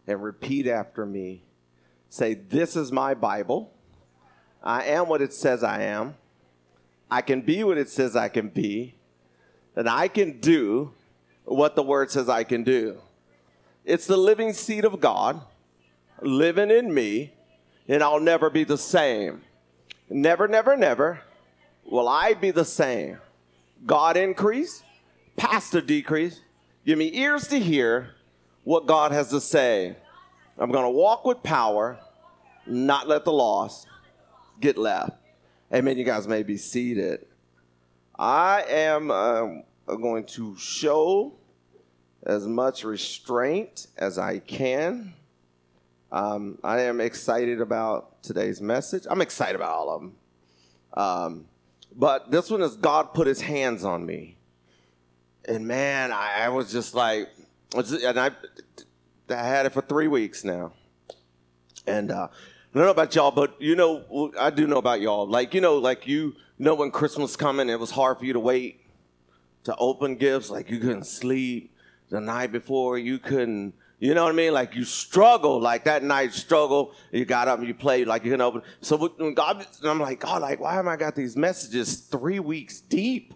and repeat after me. Say, this is my Bible. I am what it says I am. I can be what it says I can be. And I can do what the word says I can do. It's the living seed of God living in me, and I'll never be the same. Never, never, never will I be the same. God increase, pastor decrease. Give me ears to hear what God has to say. I'm going to walk with power, not let the lost get left. Amen. You guys may be seated. I am going to show as much restraint as I can. I am excited about today's message. I'm excited about all of them. But this one is God put his hands on me. And man, I was just like, and I had it for 3 weeks now. And I don't know about y'all, but you know, I do know about y'all. Like when Christmas coming, it was hard for you to wait to open gifts. Like you couldn't sleep the night before. You couldn't, you know what I mean? Like you struggled, like that night struggle. You got up and you played like you couldn't open. So when God, I'm like, God, like, why am I got these messages 3 weeks deep?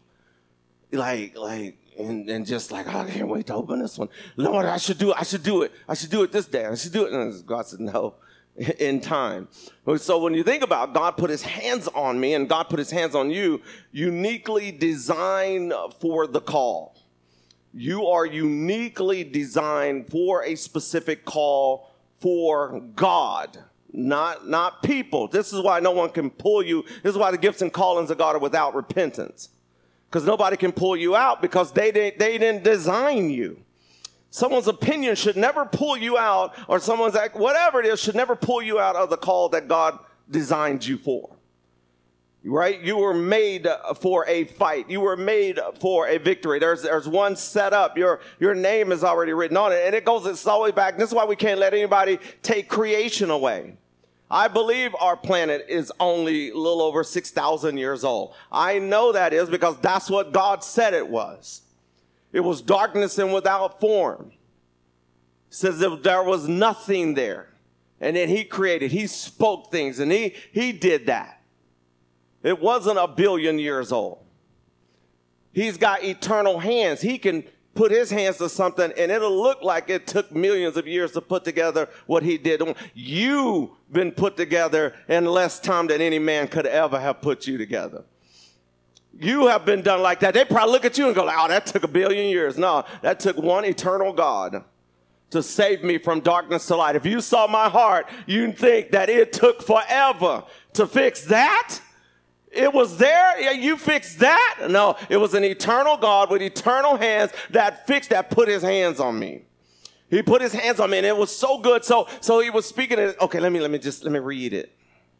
And just like, oh, I can't wait to open this one. Lord, I should do it. I should do it this day. I should do it. And God said, no, in time. So when you think about God put his hands on me and God put his hands on you, uniquely designed for the call. You are uniquely designed for a specific call for God, not people. This is why no one can pull you. This is why the gifts and callings of God are without repentance. Because nobody can pull you out because they didn't design you. Someone's opinion should never pull you out, or someone's whatever it is should never pull you out of the call that God designed you for. Right? You were made for a fight. You were made for a victory. There's one set up. Your name is already written on it. And it's all the way back. This is why we can't let anybody take creation away. I believe our planet is only a little over 6,000 years old. I know that is because that's what God said it was. It was darkness and without form. It says that there was nothing there. And then he created, he spoke things, and he did that. It wasn't a billion years old. He's got eternal hands. He can put his hands to something, and it'll look like it took millions of years to put together what he did. You've been put together in less time than any man could ever have put you together. You have been done like that. They probably look at you and go, oh, that took a billion years. No, that took one eternal God to save me from darkness to light. If you saw my heart, you'd think that it took forever to fix that. It was there. Yeah, you fixed that. No, it was an eternal God with eternal hands that put his hands on me. He put his hands on me, and it was so good. So he was speaking. Okay, let me read it.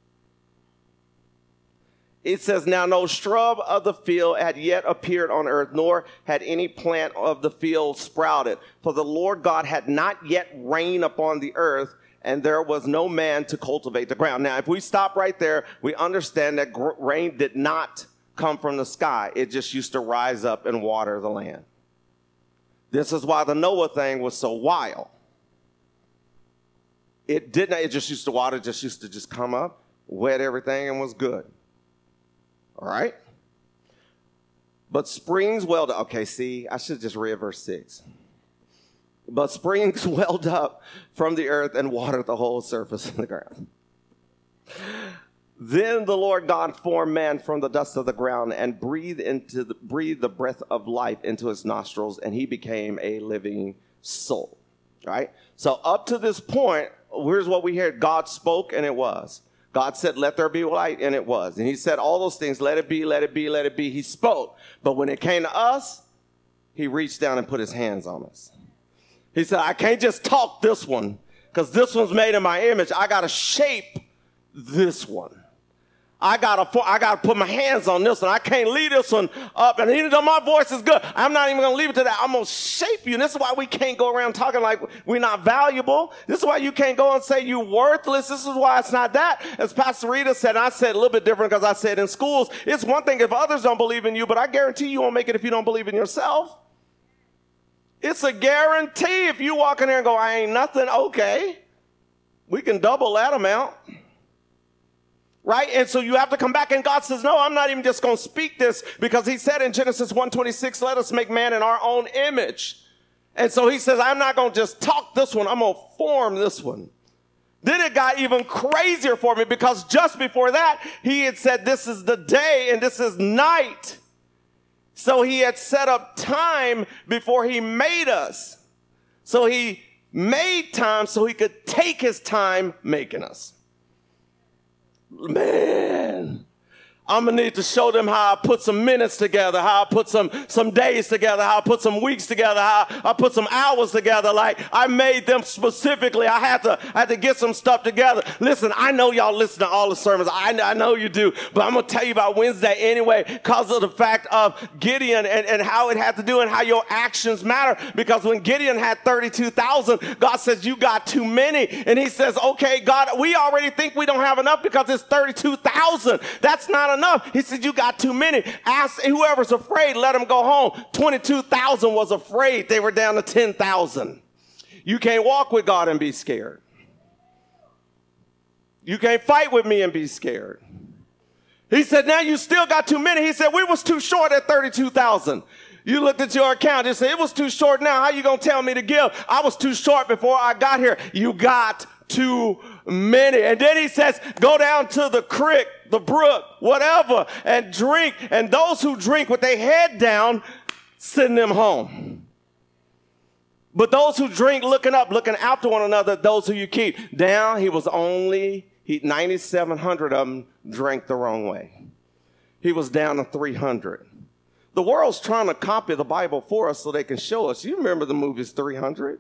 It says, now no shrub of the field had yet appeared on earth, nor had any plant of the field sprouted. For the Lord God had not yet rained upon the earth, and there was no man to cultivate the ground. Now, if we stop right there, we understand that rain did not come from the sky. It just used to rise up and water the land. This is why the Noah thing was so wild. It just used to water, just used to just come up, wet everything, and was good. All right? But springs welled up. Okay, see, I should just read verse 6. But springs welled up from the earth and watered the whole surface of the ground. Then the Lord God formed man from the dust of the ground and breathed the breath of life into his nostrils, and he became a living soul. Right? So up to this point, here's what we heard. God spoke, and it was. God said, let there be light, and it was. And he said all those things, let it be, let it be, let it be. He spoke. But when it came to us, he reached down and put his hands on us. He said, I can't just talk this one because this one's made in my image. I got to shape this one. I got to put my hands on this one. I can't leave this one up. And even though my voice is good, I'm not even going to leave it to that. I'm going to shape you. And this is why we can't go around talking like we're not valuable. This is why you can't go and say you're worthless. This is why it's not that. As Pastor Rita said, and I said a little bit different because I said in schools, it's one thing if others don't believe in you, but I guarantee you won't make it if you don't believe in yourself. It's a guarantee. If you walk in there and go, I ain't nothing, okay. We can double that amount. Right? And so you have to come back, and God says, no, I'm not even just going to speak this, because he said in Genesis 1:26, let us make man in our own image. And so he says, I'm not going to just talk this one, I'm going to form this one. Then it got even crazier for me, because just before that, he had said, this is the day and this is night. So he had set up time before he made us. So he made time so he could take his time making us. Man, I'm going to need to show them how I put some minutes together, how I put some days together, how I put some weeks together, how I put some hours together. Like, I made them specifically. I had to get some stuff together. Listen, I know y'all listen to all the sermons. I know you do. But I'm going to tell you about Wednesday anyway, because of the fact of Gideon and how it had to do and how your actions matter. Because when Gideon had 32,000, God says, you got too many. And he says, okay, God, we already think we don't have enough because it's 32,000. That's not enough. He said, you got too many. Ask whoever's afraid, let them go home. 22,000 was afraid. They were down to 10,000. You can't walk with God and be scared. You can't fight with me and be scared. He said, now you still got too many. He said, we was too short at 32,000. You looked at your account and said, it was too short now. How you going to tell me to give? I was too short before I got here. You got too many. And then he says, go down to the creek, the brook, whatever, and drink. And those who drink with their head down, send them home. But those who drink looking up, looking after one another, those who you keep down, 9,700 of them drank the wrong way. He was down to 300. The world's trying to copy the Bible for us so they can show us. You remember the movies 300?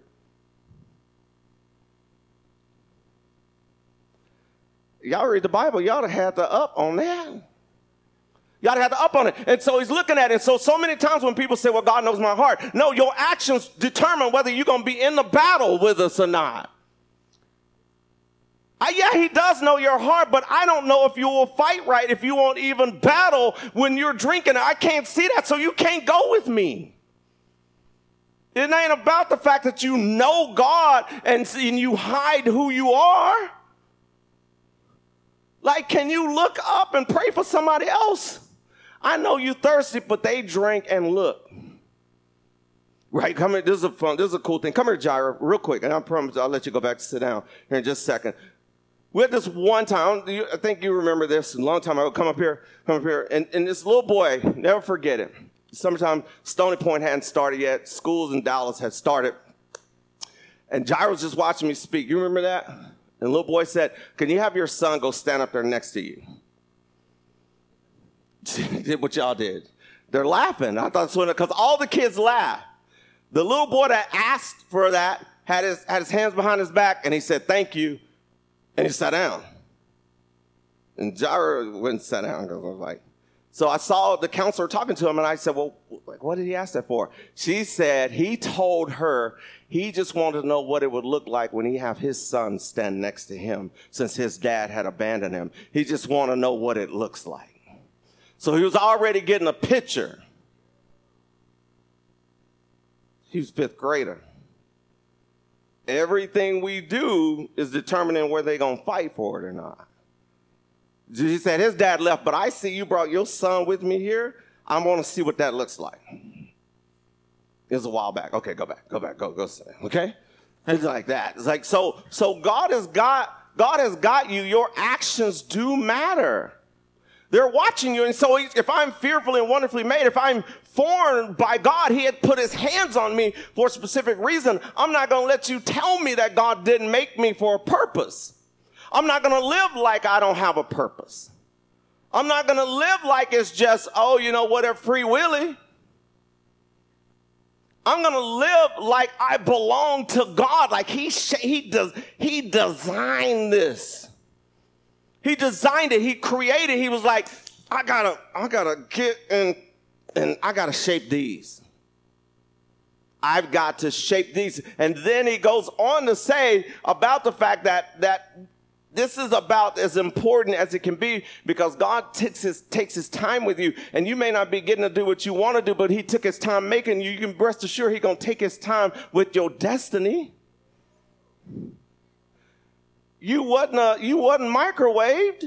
Y'all read the Bible, y'all have had the up on that. Y'all have the up on it. And so he's looking at it. So many times when people say, well, God knows my heart. No, your actions determine whether you're going to be in the battle with us or not. Yeah, he does know your heart, but I don't know if you will fight right, if you won't even battle when you're drinking. I can't see that, so you can't go with me. It ain't about the fact that you know God and you hide who you are. Like, can you look up and pray for somebody else? I know you thirsty, but they drank and look. Right, come here. This is a cool thing. Come here, Jaira, real quick, and I promise I'll let you go back to sit down here in just a second. We had this one time, I think you remember this, a long time ago, come up here, and this little boy, never forget it. Summertime, Stony Point hadn't started yet. Schools in Dallas had started. And Jaira was just watching me speak. You remember that? And the little boy said, can you have your son go stand up there next to you? Did what y'all did. They're laughing. I thought, because all the kids laughed. The little boy that asked for that had his hands behind his back, and he said, thank you. And he sat down. And Jaira went and sat down. So I saw the counselor talking to him, and I said, well, what did he ask that for? She said he told her he just wanted to know what it would look like when he have his son stand next to him since his dad had abandoned him. He just wanted to know what it looks like. So he was already getting a picture. He was fifth grader. Everything we do is determining whether they're going to fight for it or not. He said his dad left, but I see you brought your son with me here. I want to see what that looks like. It was a while back. Okay, go back, go sit down, okay? It's like that. It's like, so God has got you. Your actions do matter. They're watching you. And so if I'm fearfully and wonderfully made, if I'm formed by God, he had put his hands on me for a specific reason. I'm not going to let you tell me that God didn't make me for a purpose. I'm not going to live like I don't have a purpose. I'm not going to live like it's just, whatever, free willy. I'm going to live like I belong to God. Like he designed this. He designed it. He created. He was like, I gotta get in and I gotta shape these. I've got to shape these. And then he goes on to say about the fact that This is about as important as it can be, because God takes his time with you, and you may not be getting to do what you want to do, but he took his time making you. You can rest assured he's going to take his time with your destiny. You wasn't microwaved.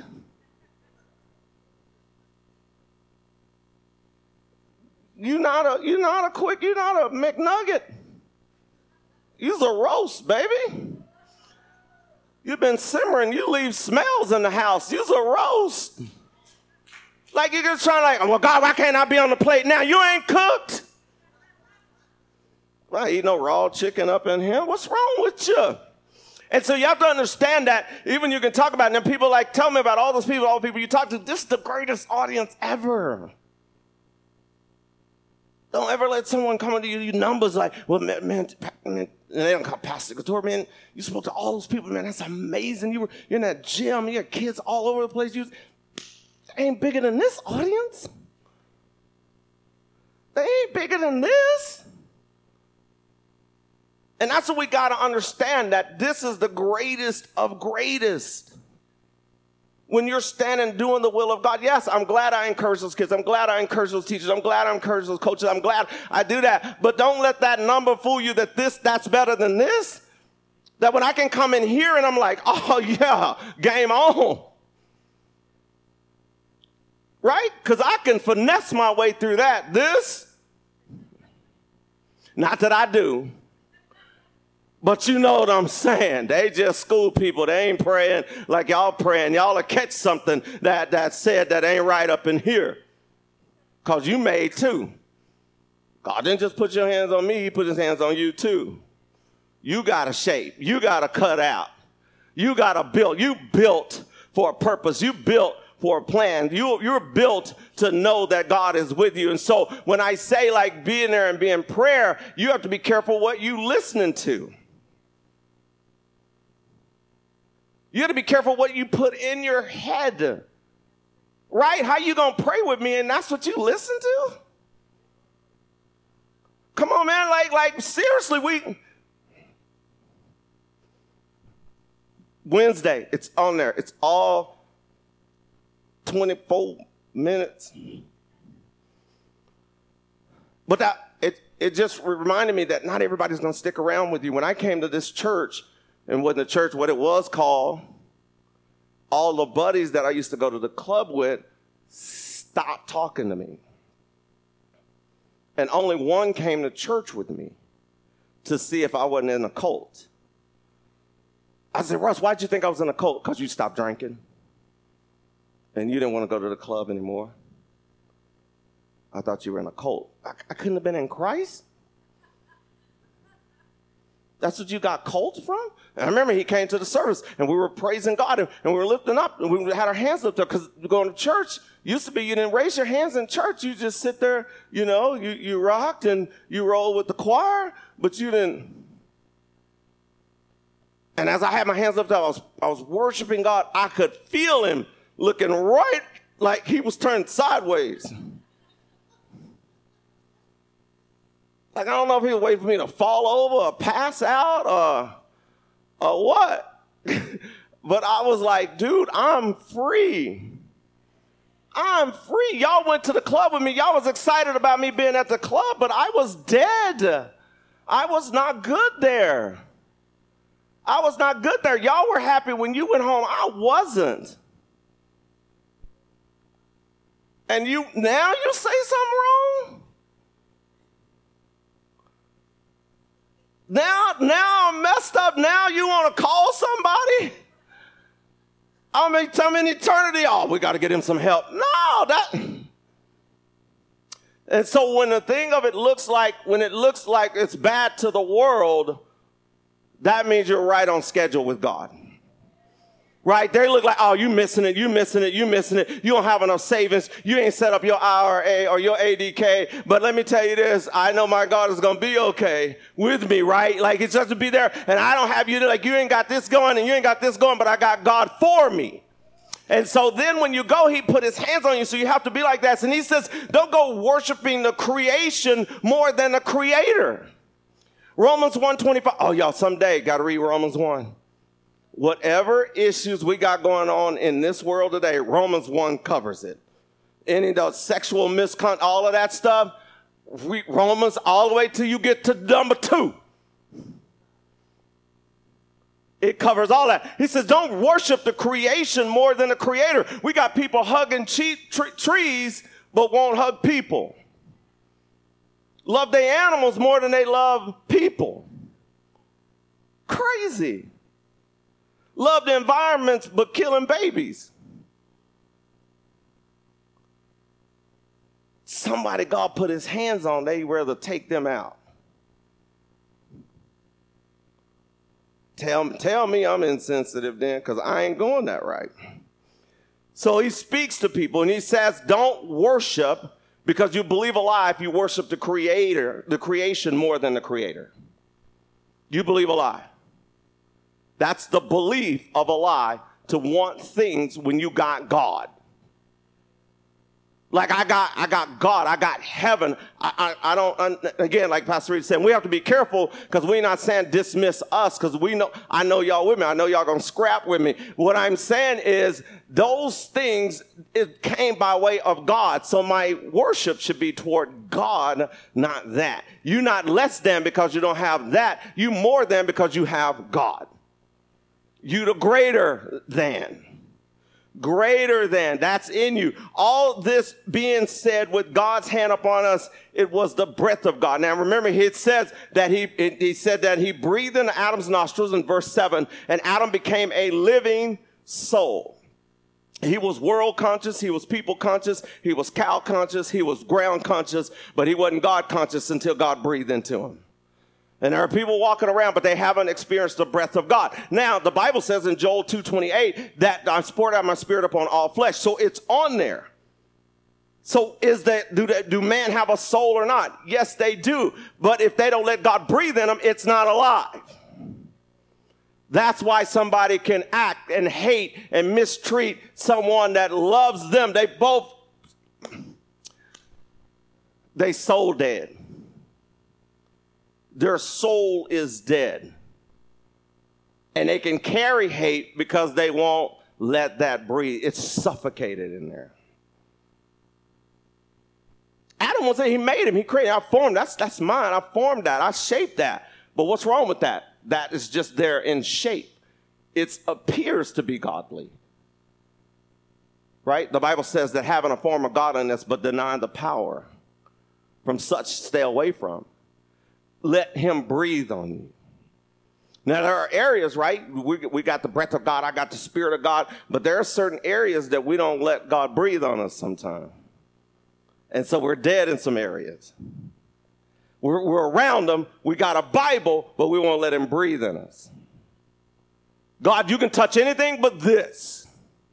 You're not a McNugget. You're a roast, baby. You've been simmering. You leave smells in the house. You're a roast. Like you're just trying well, God, why can't I be on the plate now? You ain't cooked. Well, I eat no raw chicken up in here. What's wrong with you? And so you have to understand that even you can talk about it, and then people tell me about all the people you talk to. This is the greatest audience ever. Don't ever let someone come into you numbers well, man, and they don't call Pastor Couture, man. You spoke to all those people, man. That's amazing. You're in that gym. You got kids all over the place. They ain't bigger than this audience. They ain't bigger than this. And that's what we got to understand, that this is the greatest of greatest. When you're standing doing the will of God, yes, I'm glad I encourage those kids. I'm glad I encourage those teachers. I'm glad I encourage those coaches. I'm glad I do that. But don't let that number fool you that that's better than this. That when I can come in here and I'm like, oh, yeah, game on. Right? Because I can finesse my way through that. Not that I do. But you know what I'm saying. They just school people. They ain't praying like y'all praying. Y'all will catch something that said that ain't right up in here. Because you made too. God didn't just put your hands on me. He put his hands on you too. You got to shape. You got to cut out. You got to build. You built for a purpose. You built for a plan. You're built to know that God is with you. And so when I say being there and being prayer, you have to be careful what you listening to. You got to be careful what you put in your head, right? How you going to pray with me and that's what you listen to? Come on, man. Seriously, Wednesday, it's on there. It's all 24 minutes. But it just reminded me that not everybody's going to stick around with you. When I came to this church, and when the church, what it was called, all the buddies that I used to go to the club with stopped talking to me. And only one came to church with me to see if I wasn't in a cult. I said, Russ, why'd you think I was in a cult? Because you stopped drinking. And you didn't want to go to the club anymore. I thought you were in a cult. I couldn't have been in Christ? That's what you got cult from? And I remember he came to the service and we were praising God and we were lifting up and we had our hands lifted up because going to church used to be you didn't raise your hands in church. You just sit there, you rocked and you rolled with the choir, but you didn't. And as I had my hands lifted up, I was worshiping God. I could feel him looking right like he was turned sideways. I don't know if he was waiting for me to fall over or pass out or what. But I was like, dude, I'm free. I'm free. Y'all went to the club with me. Y'all was excited about me being at the club, but I was dead. I was not good there. I was not good there. Y'all were happy when you went home. I wasn't. And now you say something wrong? Now I'm messed up. Now you want to call somebody? I'm in eternity. Oh, we got to get him some help. No, And so when the thing of it looks like it's bad to the world, that means you're right on schedule with God. Right? They look like, oh, you missing it. You don't have enough savings. You ain't set up your IRA or your ADK. But let me tell you this. I know my God is going to be okay with me, right? It's just to be there. And I don't have you you ain't got this going and you ain't got this going, but I got God for me. And so then when you go, he put his hands on you. So you have to be like that. And he says, don't go worshiping the creation more than the creator. Romans 1:25. Oh, y'all, someday got to read Romans 1. Whatever issues we got going on in this world today, Romans 1 covers it. Any of the sexual misconduct, all of that stuff, Romans all the way till you get to number 2. It covers all that. He says, don't worship the creation more than the creator. We got people hugging trees, but won't hug people. Love their animals more than they love people. Crazy. Love the environments, but killing babies. Somebody God put his hands on, they rather take them out. Tell me I'm insensitive then, because I ain't going that right. So he speaks to people and he says, don't worship, because you believe a lie if you worship the creator, the creation more than the creator. You believe a lie. That's the belief of a lie, to want things when you got God. Like I got God, I got heaven. I don't, again, like Pastor Reed said, we have to be careful, because we're not saying dismiss us, because I know y'all with me. I know y'all going to scrap with me. What I'm saying is those things, it came by way of God. So my worship should be toward God, not that. You're not less than because you don't have that. You more than because you have God. You the greater than. Greater than, that's in you. All this being said with God's hand upon us, it was the breath of God. Now remember, it says that he said that he breathed into Adam's nostrils in verse 7, and Adam became a living soul. He was world conscious, he was people conscious, he was cow conscious, he was ground conscious, but he wasn't God conscious until God breathed into him. And there are people walking around, but they haven't experienced the breath of God. Now, the Bible says in Joel 2:28 that I poured out my spirit upon all flesh. So it's on there. So do man have a soul or not? Yes, they do. But if they don't let God breathe in them, it's not alive. That's why somebody can act and hate and mistreat someone that loves them. They soul dead. Their soul is dead. And they can carry hate because they won't let that breathe. It's suffocated in there. Adam was saying he made him. He created. I formed. That's mine. I formed that. I shaped that. But what's wrong with that? That is just there in shape. It appears to be godly. Right? The Bible says that having a form of godliness but denying the power. From such stay away from. Let him breathe on you. Now, there are areas, right? We got the breath of God. I got the Spirit of God. But there are certain areas that we don't let God breathe on us sometimes. And so we're dead in some areas. We're around them. We got a Bible, but we won't let him breathe in us. God, you can touch anything but this.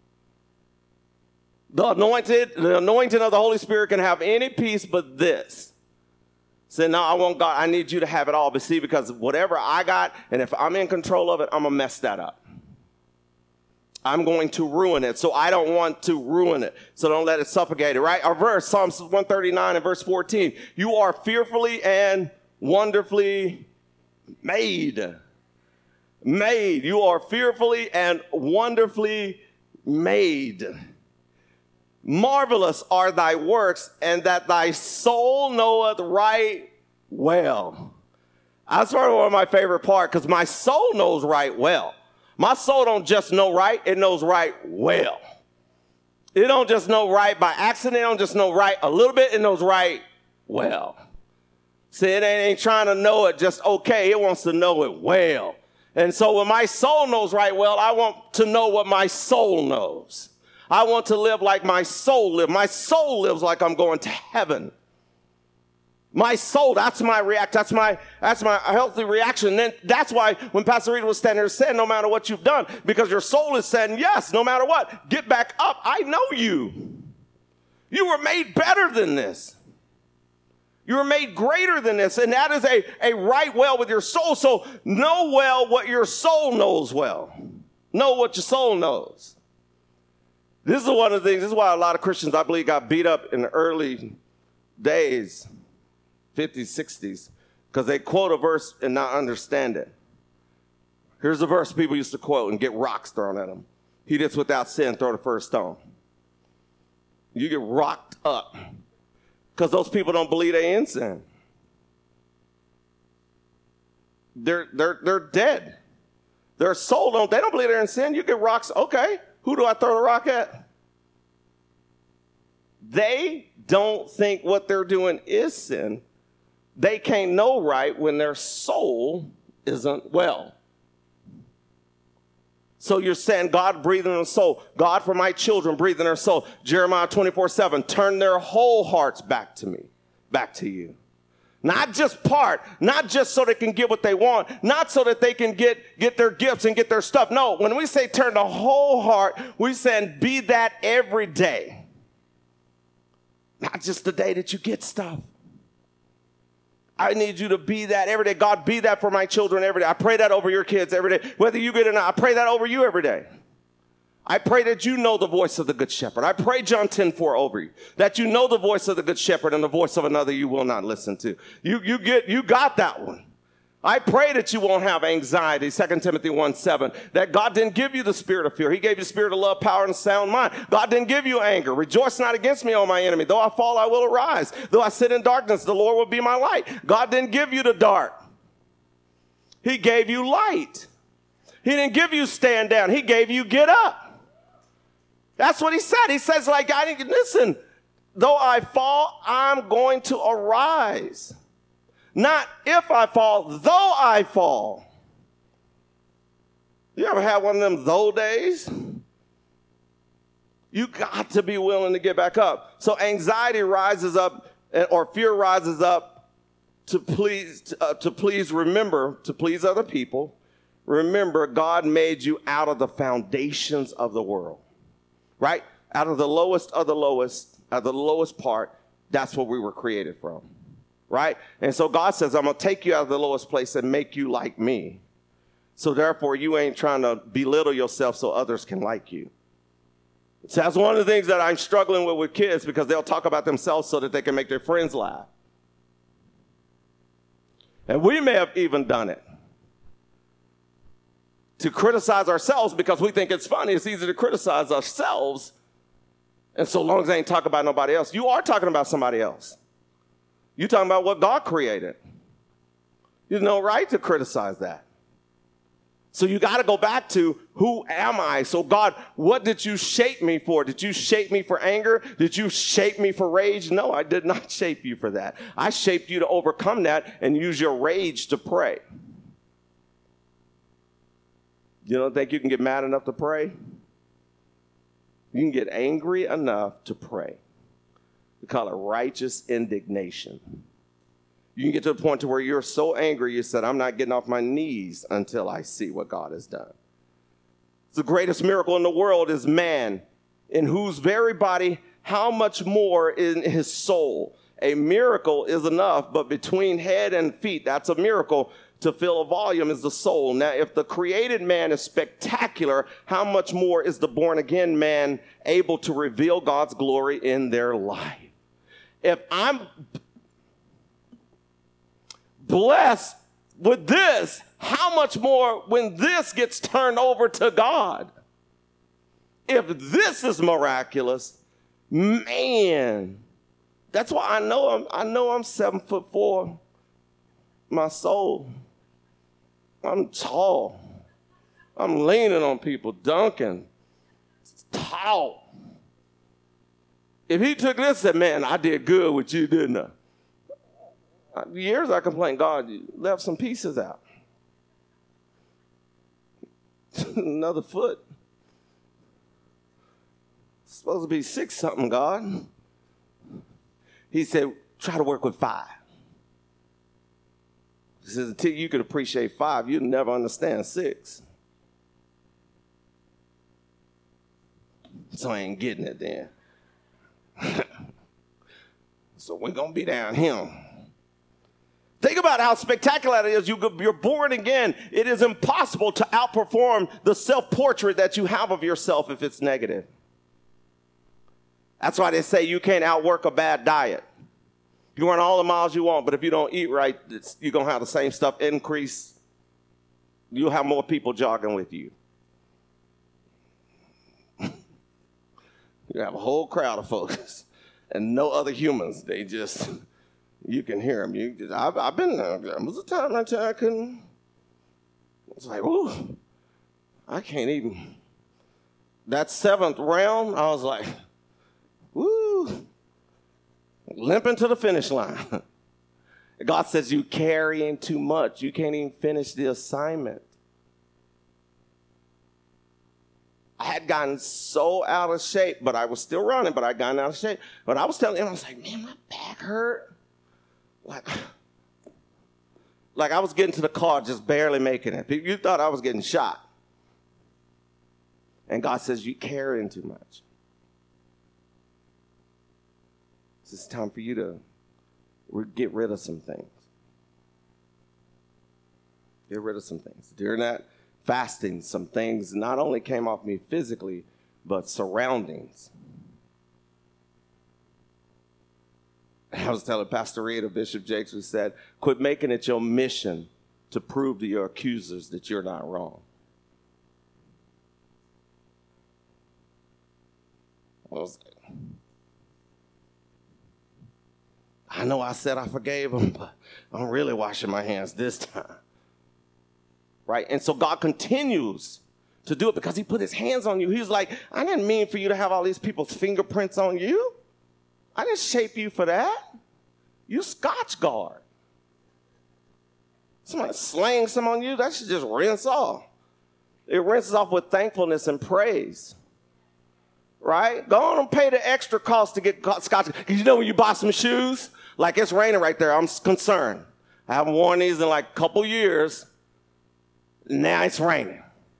The anointing of the Holy Spirit can have any piece but this. Say, no, I want God. I need you to have it all. But see, because whatever I got, and if I'm in control of it, I'm going to mess that up. I'm going to ruin it. So I don't want to ruin it. So don't let it suffocate it, right? Our verse, Psalms 139 and verse 14. You are fearfully and wonderfully made. Made. You are fearfully and wonderfully made. Marvelous are thy works, and that thy soul knoweth right well. That's probably one of my favorite parts, because my soul knows right well. My soul don't just know right, it knows right well. It don't just know right by accident, it don't just know right a little bit, it knows right well. See, it ain't trying to know it just okay, it wants to know it well. And so when my soul knows right well, I want to know what my soul knows. I want to live like my soul lives. My soul lives like I'm going to heaven. My soul, that's my healthy reaction. And then that's why when Pastor Reed was standing there saying, no matter what you've done, because your soul is saying, yes, no matter what, get back up. I know you. You were made better than this. You were made greater than this. And that is a right well with your soul. So know well what your soul knows well. Know what your soul knows. This is one of the things, this is why a lot of Christians, I believe, got beat up in the early days, 50s, 60s, because they quote a verse and not understand it. Here's a verse people used to quote and get rocks thrown at them. He that's without sin, throw the first stone. You get rocked up because those people don't believe they're in sin. They're dead. Their soul they don't believe they're in sin. You get rocks. Okay, who do I throw the rock at? They don't think what they're doing is sin. They can't know right when their soul isn't well. So you're saying God breathed in their soul. God for my children breathed in their soul. Jeremiah 24:7, turn their whole hearts back to me, back to you. Not just part, not just so they can get what they want, not so that they can get their gifts and get their stuff. No, when we say turn the whole heart, we're saying be that every day. Not just the day that you get stuff. I need you to be that every day. God, be that for my children every day. I pray that over your kids every day. Whether you get it or not, I pray that over you every day. I pray that you know the voice of the good shepherd. I pray John 10:4 over you, that you know the voice of the good shepherd and the voice of another you will not listen to. You got that one. I pray that you won't have anxiety, 2 Timothy 1:7, that God didn't give you the spirit of fear. He gave you the spirit of love, power, and sound mind. God didn't give you anger. Rejoice not against me, O my enemy. Though I fall, I will arise. Though I sit in darkness, the Lord will be my light. God didn't give you the dark. He gave you light. He didn't give you stand down. He gave you get up. That's what he said. He says, listen, though I fall, I'm going to arise. Not if I fall, though I fall. You ever had one of them though days? You got to be willing to get back up. So anxiety rises up, or fear rises up to please other people. Remember, God made you out of the foundations of the world. Right? Out of the lowest of the lowest, out of the lowest part, that's what we were created from. Right? And so God says, I'm going to take you out of the lowest place and make you like me. So therefore, you ain't trying to belittle yourself so others can like you. So that's one of the things that I'm struggling with kids, because they'll talk about themselves so that they can make their friends laugh. And we may have even done it to criticize ourselves because we think it's funny. It's easy to criticize ourselves. And so long as they ain't talking about nobody else, you are talking about somebody else. You're talking about what God created. You have no right to criticize that. So you got to go back to, who am I? So God, what did you shape me for? Did you shape me for anger? Did you shape me for rage? No, I did not shape you for that. I shaped you to overcome that and use your rage to pray. You don't think you can get mad enough to pray? You can get angry enough to pray. We call it righteous indignation. You can get to the point to where you're so angry, you said, I'm not getting off my knees until I see what God has done. The greatest miracle in the world is man, in whose very body, how much more in his soul. A miracle is enough, but between head and feet, that's a miracle. To fill a volume is the soul. Now, if the created man is spectacular, how much more is the born-again man able to reveal God's glory in their life? If I'm blessed with this, how much more when this gets turned over to God? If this is miraculous, man, that's why I know I'm 7'4". My soul, I'm tall. I'm leaning on people, dunking. Tall. If he took this and said, man, I did good with you, didn't I? Years I complained, God, you left some pieces out. Another foot. It's supposed to be 6 something, God. He said, try to work with 5. He says, until you could appreciate 5, you'd never understand 6. So I ain't getting it then. So we're going to be down here. Think about how spectacular it is. You're born again. It is impossible to outperform the self-portrait that you have of yourself if it's negative. That's why they say you can't outwork a bad diet. You run all the miles you want, but if you don't eat right, you're going to have the same stuff increase. you'll have more people jogging with you. You have a whole crowd of folks and no other humans. They just, you can hear them. I've been there. There was a time I couldn't. It's like, ooh, I can't even. That 7th round, I was like, woo, limping to the finish line. God says you carrying too much. You can't even finish the assignment. I had gotten so out of shape, but I was still running, but I gotten out of shape. But I was telling him, I was like, man, my back hurt. Like I was getting to the car, just barely making it. You thought I was getting shot. And God says, you carrying too much. It's time for you to get rid of some things. Get rid of some things. During that fasting, some things not only came off me physically, but surroundings. I was telling Pastor Reed of Bishop Jakes, who said, quit making it your mission to prove to your accusers that you're not wrong. I know I said I forgave him, but I'm really washing my hands this time. Right? And so God continues to do it because he put his hands on you. He's like, I didn't mean for you to have all these people's fingerprints on you. I didn't shape you for that. You Scotch guard. Somebody slang some on you, that should just rinse off. It rinses off with thankfulness and praise. Right? Go on and pay the extra cost to get Scotch. Because you know when you buy some shoes, like it's raining right there, I'm concerned. I haven't worn these in like a couple years. Now it's raining.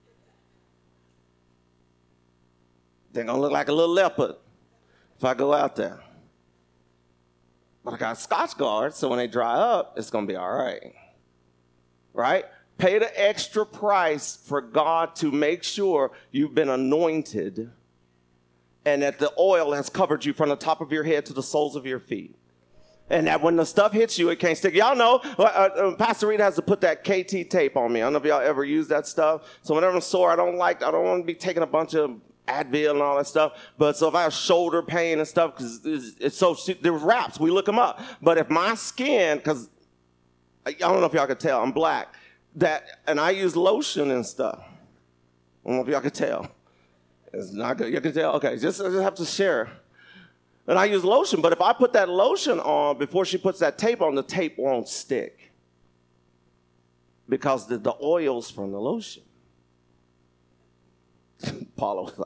They're going to look like a little leopard if I go out there. But I got Scotch guards, so when they dry up, it's going to be all right. Right? Pay the extra price for God to make sure you've been anointed and that the oil has covered you from the top of your head to the soles of your feet. And that when the stuff hits you, it can't stick. Y'all know, Pastor Reed has to put that KT tape on me. I don't know if y'all ever use that stuff. So whenever I'm sore, I don't want to be taking a bunch of Advil and all that stuff. But so if I have shoulder pain and stuff, because it's so, there's wraps, we look them up. But if my skin, because I don't know if y'all can tell, I'm black, and I use lotion and stuff. I don't know if y'all can tell. It's not good. You can tell? Okay, just have to share. And I use lotion, but if I put that lotion on before she puts that tape on, the tape won't stick. Because the oil's from the lotion. Paula was like,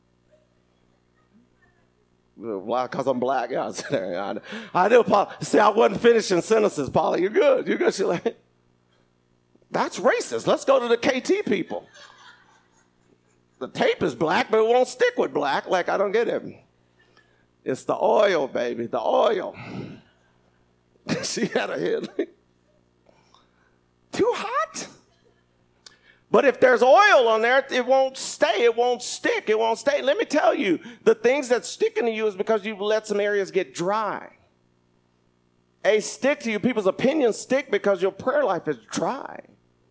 why? Because I'm black. Yeah, I do, Paula. See, I wasn't finishing sentences, Paula. You're good. You're good. She's like, that's racist. Let's go to the KT people. The tape is black, but it won't stick with black. Like, I don't get it. It's the oil, baby, the oil. She had a head like, too hot? But if there's oil on there, it won't stay, it won't stick, it won't stay. Let me tell you, the things that's sticking to you is because you've let some areas get dry. Stick to you. People's opinions stick because your prayer life is dry.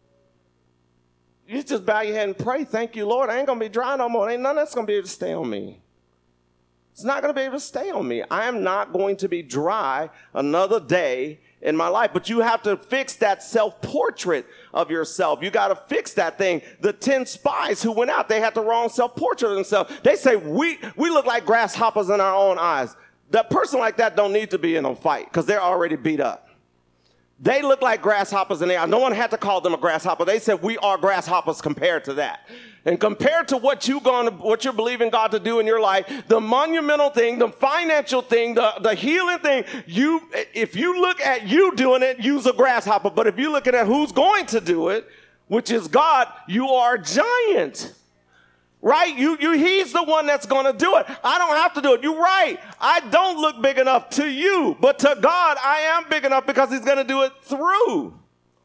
You just bow your head and pray, thank you, Lord. I ain't going to be dry no more. Ain't none that's going to be able to stay on me. It's not going to be able to stay on me. I am not going to be dry another day in my life. But you have to fix that self-portrait of yourself. You got to fix that thing. The 10 spies who went out, they had the wrong self-portrait of themselves. They say, we look like grasshoppers in our own eyes. That person like that don't need to be in a fight because they're already beat up. They look like grasshoppers in their eyes. No one had to call them a grasshopper. They said, we are grasshoppers compared to that. And compared to what you're believing God to do in your life, the monumental thing, the financial thing, the healing thing, if you look at you doing it, you's a grasshopper. But if you look at who's going to do it, which is God, you are a giant. Right? He's the one that's going to do it. I don't have to do it. You're right. I don't look big enough to you, but to God, I am big enough because he's going to do it through.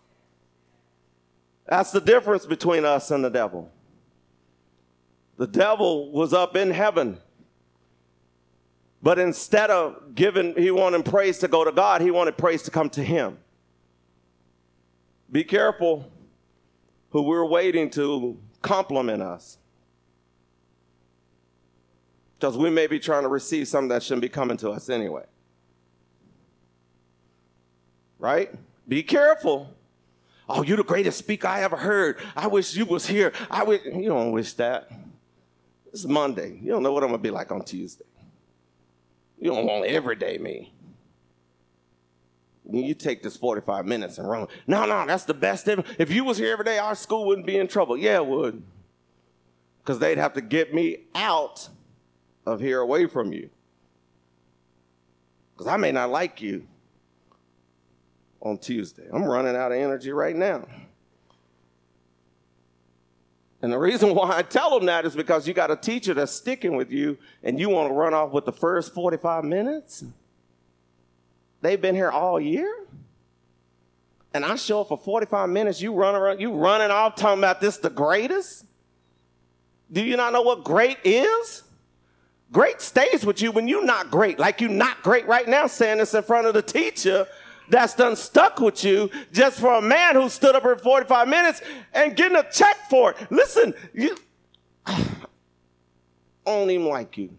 That's the difference between us and the devil. The devil was up in heaven, but instead of he wanted praise to go to God, he wanted praise to come to him. Be careful who we're waiting to compliment us. Because we may be trying to receive something that shouldn't be coming to us anyway. Right? Be careful. Oh, you're the greatest speaker I ever heard. I wish you was here. You don't wish that. It's Monday. You don't know what I'm going to be like on Tuesday. You don't want everyday me. You take this 45 minutes and run. No, that's the best ever. If you was here every day, our school wouldn't be in trouble. Yeah, it would. Because they'd have to get me out of here away from you. Because I may not like you on Tuesday. I'm running out of energy right now. And the reason why I tell them that is because you got a teacher that's sticking with you and you want to run off with the first 45 minutes. They've been here all year. And I show up for 45 minutes, you running off talking about this the greatest? Do you not know what great is? Great stays with you when you're not great. Like you're not great right now saying this in front of the teacher that's done stuck with you just for a man who stood up for 45 minutes and getting a check for it. Listen, I don't even like you.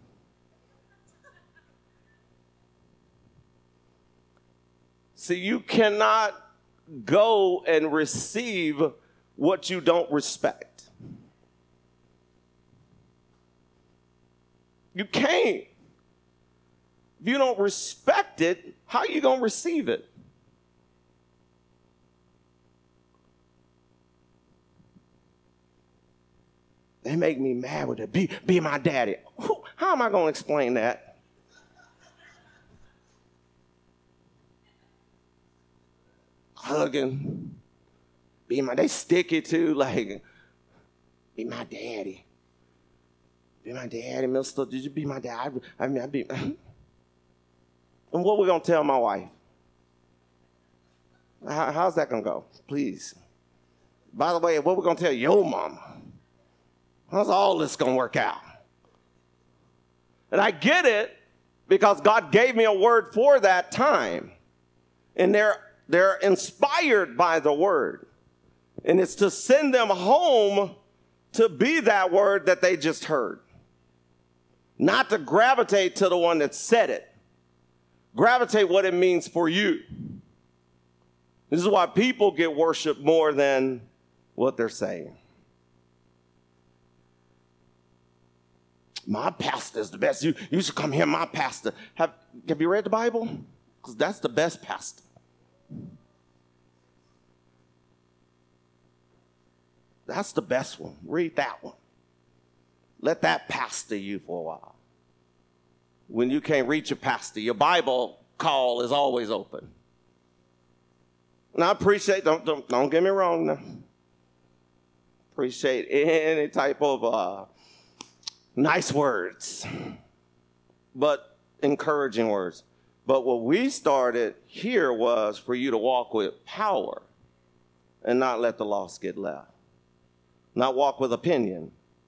See, you cannot go and receive what you don't respect. You can't. If you don't respect it, how are you going to receive it? They make me mad with it. Be my daddy. How am I going to explain that? Hugging. They stick it too, like, be my daddy. Be my daddy, mister. Did you be my dad? I be. And what we going to tell my wife? How's that going to go? Please. By the way, what we going to tell your mama? How's all this going to work out? And I get it because God gave me a word for that time. And they're inspired by the word. And it's to send them home to be that word that they just heard. Not to gravitate to the one that said it. Gravitate what it means for you. This is why people get worshiped more than what they're saying. My pastor is the best. You should come hear my pastor. Have you read the Bible? Because that's the best pastor. That's the best one. Read that one. Let that pastor you for a while. When you can't reach a pastor, your Bible call is always open. And I appreciate, don't get me wrong now. Appreciate any type of nice words, but encouraging words. But what we started here was for you to walk with power and not let the lost get left. Not walk with opinion.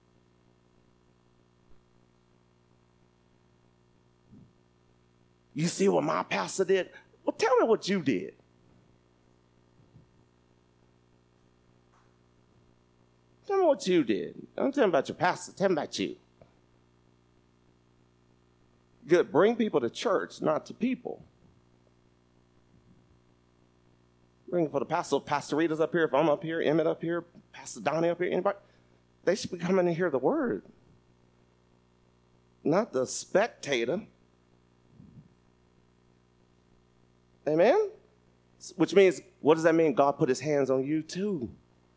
You see what my pastor did? Well, tell me what you did. Tell me what you did. Don't tell me about your pastor. Tell me about you. Good. Bring people to church, not to people. Bring for the pastor. Pastor Rita's up here. If I'm up here, Emmett up here, Pastor Donnie up here, anybody. They should be coming to hear the word. Not the spectator. Amen? Which means, what does that mean? God put his hands on you too.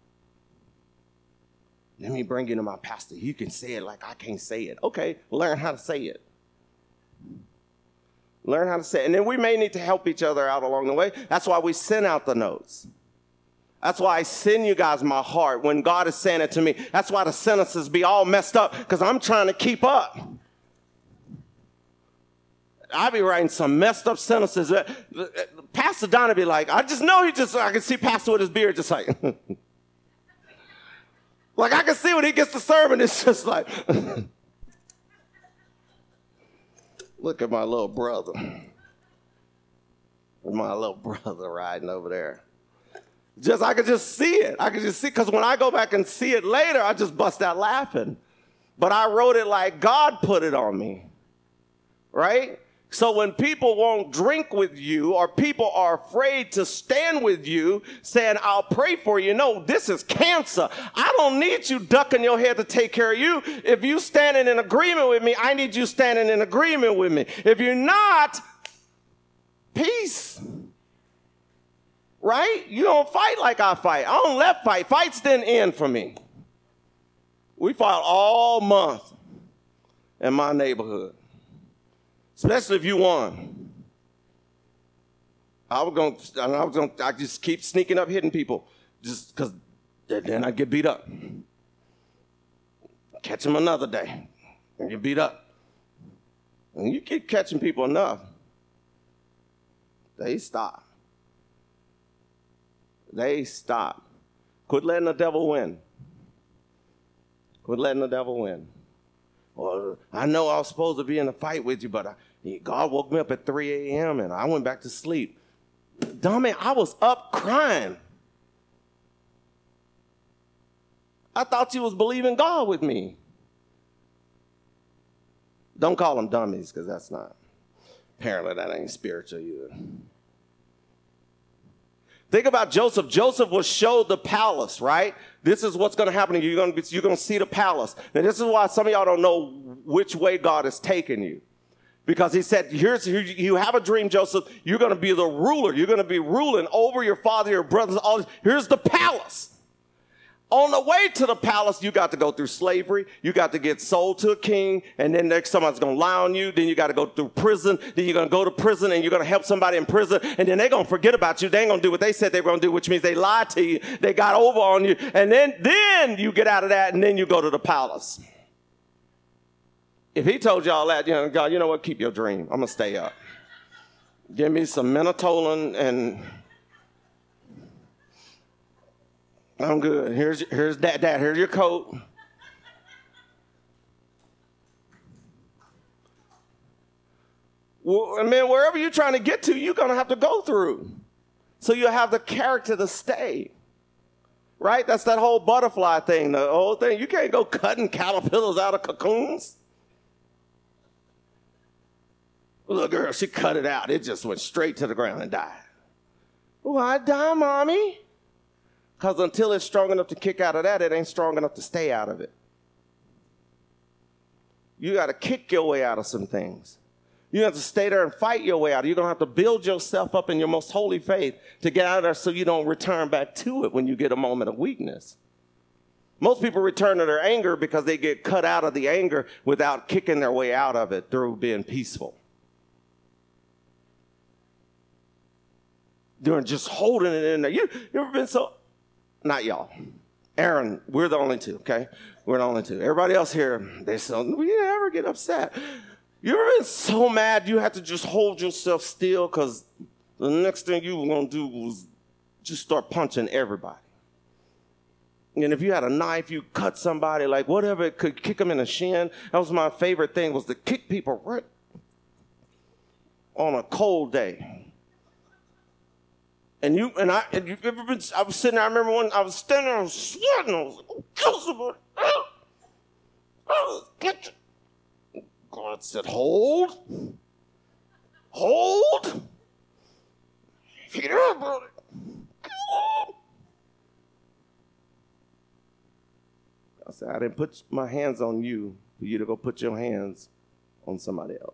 Let me bring you to my pastor. You can say it like I can't say it. Okay, learn how to say it. Learn how to say it. And then we may need to help each other out along the way. That's why we send out the notes. That's why I send you guys my heart when God is saying it to me. That's why the sentences be all messed up, because I'm trying to keep up. I be writing some messed up sentences. Pastor Donnie be like, I just know I can see Pastor with his beard just like, like I can see when he gets the sermon, it's just like, look at my little brother. My little brother riding over there. I could just see it. I could just see, because when I go back and see it later, I just bust out laughing. But I wrote it like God put it on me, right? So when people won't drink with you, or people are afraid to stand with you saying, I'll pray for you. No, this is cancer. I don't need you ducking your head to take care of you. If you standing in agreement with me, I need you standing in agreement with me. If you're not, peace. Right? You don't fight like I fight. I don't let fight. Fights didn't end for me. We fought all month in my neighborhood. Especially if you won. I just keep sneaking up, hitting people, just because then I get beat up. Catch them another day, and get beat up. And you keep catching people enough, they stop. They stop. Quit letting the devil win. Quit letting the devil win. Well, I know I was supposed to be in a fight with you, but God woke me up at 3 a.m. and I went back to sleep. Dummy, I was up crying. I thought you was believing God with me. Don't call them dummies, because that's not. Apparently that ain't spiritual either. Think about Joseph. Joseph was showed the palace, right? This is what's going to happen to you. You're going to see the palace. And this is why some of y'all don't know which way God is taking you. Because he said, you have a dream, Joseph. You're going to be the ruler. You're going to be ruling over your father, your brothers, all this. Here's the palace. On the way to the palace, you got to go through slavery. You got to get sold to a king, and then next someone's going to lie on you. Then you got to go through prison. Then you're going to go to prison, and you're going to help somebody in prison, and then they're going to forget about you. They ain't going to do what they said they were going to do, which means they lied to you. They got over on you, and then you get out of that, and then you go to the palace. If he told you all that, God, you know what? Keep your dream. I'm going to stay up. Give me some Menatolan and... I'm good. Here's Dad. Here's your coat. Well, and man, wherever you're trying to get to, you're going to have to go through. So you have the character to stay. Right? That's that whole butterfly thing, the whole thing. You can't go cutting caterpillars out of cocoons. Little girl, she cut it out. It just went straight to the ground and died. Why die, Mommy? Because until it's strong enough to kick out of that, it ain't strong enough to stay out of it. You got to kick your way out of some things. You have to stay there and fight your way out. You're going to have to build yourself up in your most holy faith to get out of there so you don't return back to it when you get a moment of weakness. Most people return to their anger because they get cut out of the anger without kicking their way out of it through being peaceful. They're just holding it in there. You ever been so... Not y'all. Aaron, we're the only two, okay? We're the only two. Everybody else here, we never get upset. You ever been so mad you have to just hold yourself still because the next thing you were going to do was just start punching everybody. And if you had a knife, you cut somebody, like whatever, it could kick them in the shin. That was my favorite thing, was to kick people right on a cold day. I was sitting there, I remember when I was standing there, I was sweating, I was like, oh, kill somebody. God said, hold. Get up, brother. I said, I didn't put my hands on you for you to go put your hands on somebody else.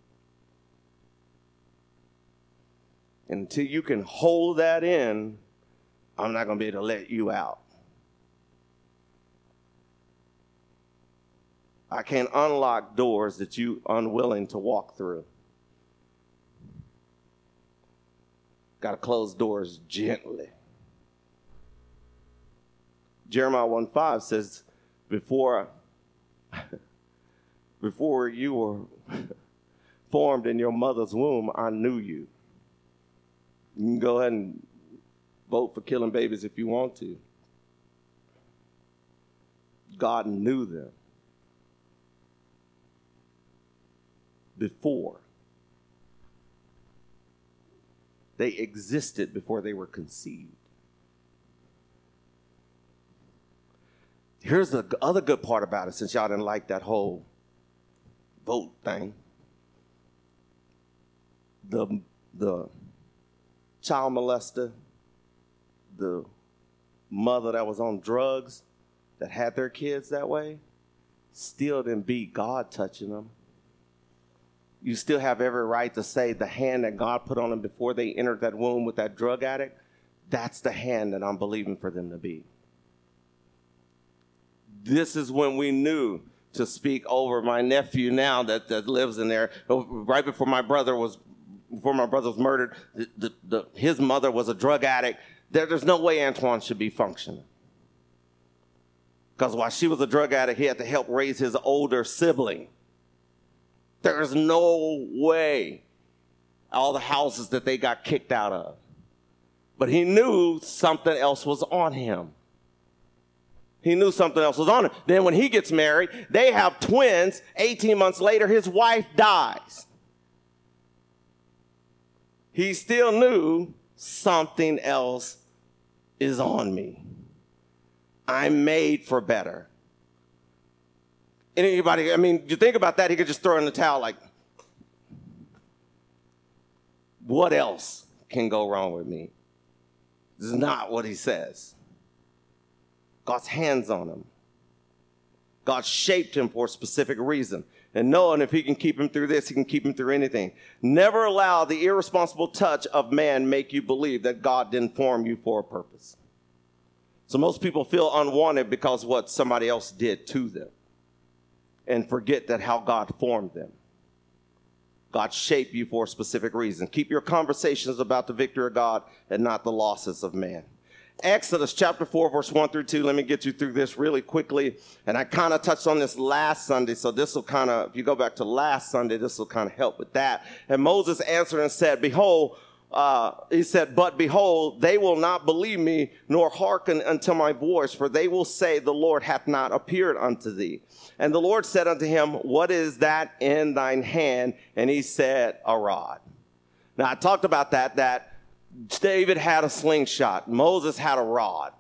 Until you can hold that in, I'm not going to be able to let you out. I can't unlock doors that you're unwilling to walk through. Got to close doors gently. Jeremiah 1:5 says, before you were formed in your mother's womb, I knew you. You can go ahead and vote for killing babies if you want to. God knew them before. They existed before they were conceived. Here's the other good part about it, since y'all didn't like that whole vote thing. The child molester, the mother that was on drugs, that had their kids that way, still didn't beat God touching them. You still have every right to say the hand that God put on them before they entered that womb with that drug addict, that's the hand that I'm believing for them to be. This is when we knew to speak over my nephew now that lives in there. Right before my brother was murdered, his mother was a drug addict. There's no way Antoine should be functioning. Because while she was a drug addict, he had to help raise his older sibling. There's no way all the houses that they got kicked out of. But he knew something else was on him. He knew something else was on him. Then when he gets married, they have twins. 18 months later, his wife dies. He still knew something else is on me. I'm made for better. Anybody, I mean, you think about that, he could just throw in the towel like, what else can go wrong with me? This is not what he says. God's hands on him. God shaped him for a specific reason. And knowing if he can keep him through this, he can keep him through anything. Never allow the irresponsible touch of man make you believe that God didn't form you for a purpose. So most people feel unwanted because what somebody else did to them, and forget that how God formed them. God shaped you for a specific reason. Keep your conversations about the victory of God and not the losses of man. Exodus chapter 4, verse 1 through 2. Let me get you through this really quickly. And I kind of touched on this last Sunday, so this will kind of, if you go back to last Sunday, this will kind of help with that. And Moses answered and said, behold, he said, but behold, they will not believe me, nor hearken unto my voice, for they will say, the Lord hath not appeared unto thee. And the Lord said unto him, what is that in thine hand? And he said, a rod. Now, I talked about that David had a slingshot. Moses had a rod.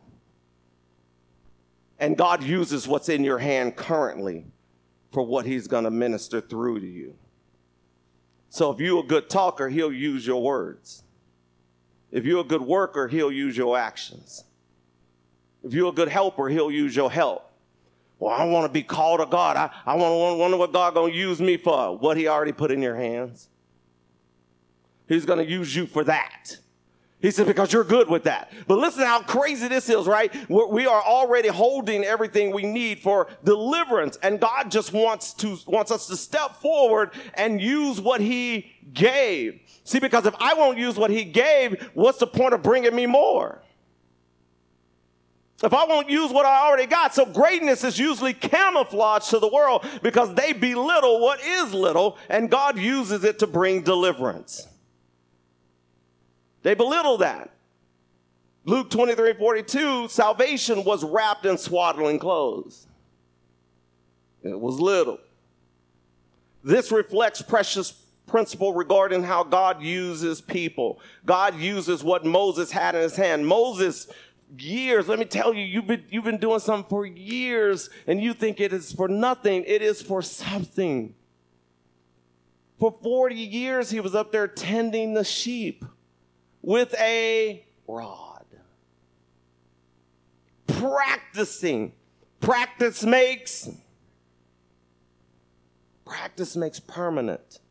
And God uses what's in your hand currently for what he's going to minister through to you. So if you're a good talker, he'll use your words. If you're a good worker, he'll use your actions. If you're a good helper, he'll use your help. Well, I want to be called of God. I wonder what God going to use me for. What he already put in your hands. He's going to use you for that. He said, because you're good with that. But listen how crazy this is, right? We are already holding everything we need for deliverance. And God just wants us to step forward and use what he gave. See, because if I won't use what he gave, what's the point of bringing me more? If I won't use what I already got. So greatness is usually camouflaged to the world because they belittle what is little, and God uses it to bring deliverance. They belittle that. Luke 23:42, salvation was wrapped in swaddling clothes. It was little. This reflects precious principle regarding how God uses people. God uses what Moses had in his hand. Moses, years, let me tell you, you've been doing something for years, and you think it is for nothing. It is for something. For 40 years, he was up there tending the sheep with a rod. Practicing. Practice makes permanent.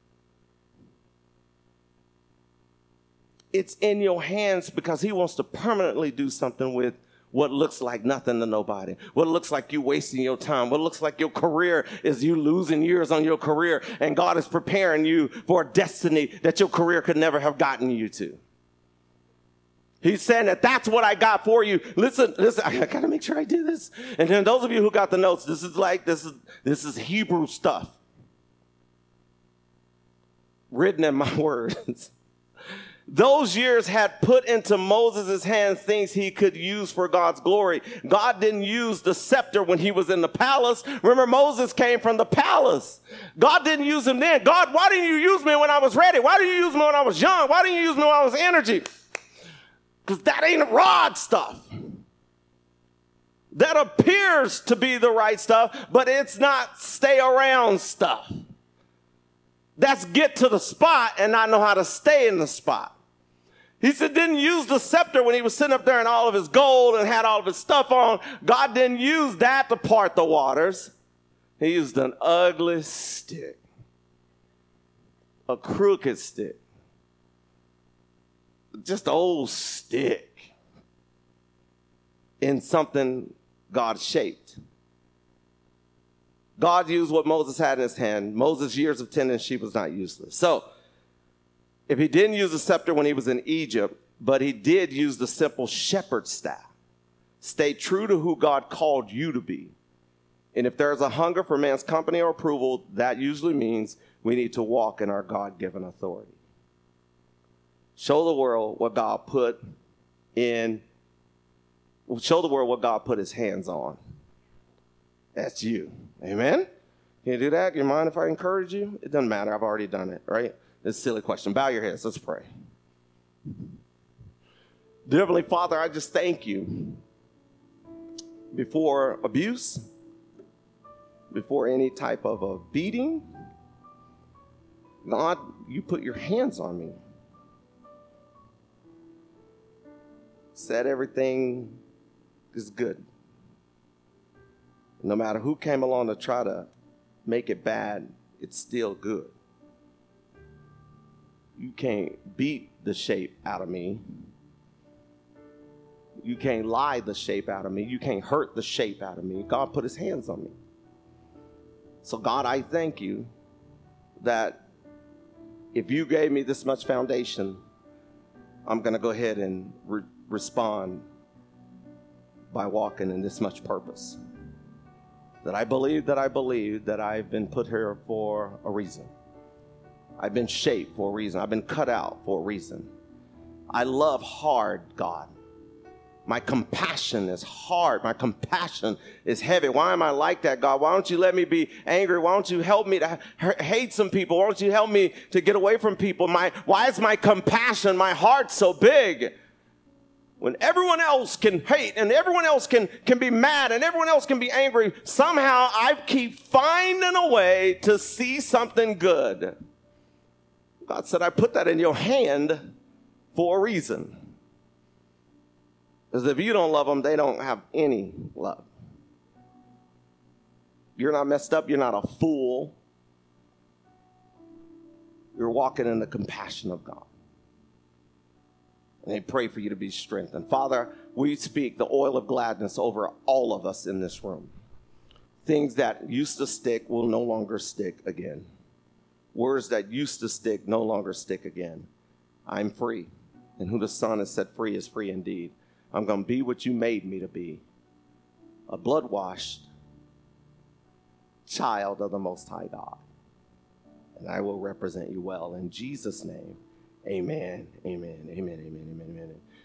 It's in your hands because he wants to permanently do something with what looks like nothing to nobody. What looks like you wasting your time. What looks like your career is you losing years on your career. And God is preparing you for a destiny that your career could never have gotten you to. He's saying that's what I got for you. Listen, I got to make sure I do this. And then those of you who got the notes, this is Hebrew stuff. Written in my words. Those years had put into Moses' hands things he could use for God's glory. God didn't use the scepter when he was in the palace. Remember, Moses came from the palace. God didn't use him then. God, why didn't you use me when I was ready? Why didn't you use me when I was young? Why didn't you use me when I was energy? Because that ain't rod stuff. that appears to be the right stuff, but it's not stay around stuff. That's get to the spot and not know how to stay in the spot. He said, didn't use the scepter when he was sitting up there in all of his gold and had all of his stuff on. God didn't use that to part the waters. He used an ugly stick, a crooked stick, just an old stick in something God shaped. God used what Moses had in his hand. Moses' years of tending sheep was not useless. So, if he didn't use the scepter when he was in Egypt, but he did use the simple shepherd's staff, stay true to who God called you to be. And if there's a hunger for man's company or approval, that usually means we need to walk in our God-given authority. Show the world what God put his hands on. That's you. Amen? Can you do that? You mind if I encourage you? It doesn't matter. I've already done it, right? It's a silly question. Bow your heads. Let's pray. Dear Heavenly Father, I just thank you. Before abuse, before any type of a beating, God, you put your hands on me. Said everything is good. No matter who came along to try to make it bad, it's still good. You can't beat the shape out of me. You can't lie the shape out of me. You can't hurt the shape out of me. God put his hands on me. So God, I thank you that if you gave me this much foundation, I'm going to go ahead and respond by walking in this much purpose. That I believe that I've been put here for a reason. I've been shaped for a reason. I've been cut out for a reason. I love hard, God. My compassion is hard. My compassion is heavy. Why am I like that, God? Why don't you let me be angry? Why don't you help me to hate some people? Why don't you help me to get away from people? Why is my compassion, my heart so big? When everyone else can hate and everyone else can be mad and everyone else can be angry, somehow I keep finding a way to see something good. God said, I put that in your hand for a reason. Because if you don't love them, they don't have any love. You're not messed up. You're not a fool. You're walking in the compassion of God. And they pray for you to be strengthened. Father, we speak the oil of gladness over all of us in this room. Things that used to stick will no longer stick again. Words that used to stick no longer stick again. I'm free. And who the Son has set free is free indeed. I'm going to be what you made me to be. A blood-washed child of the Most High God. And I will represent you well. In Jesus' name, amen, amen, amen, amen, amen, amen.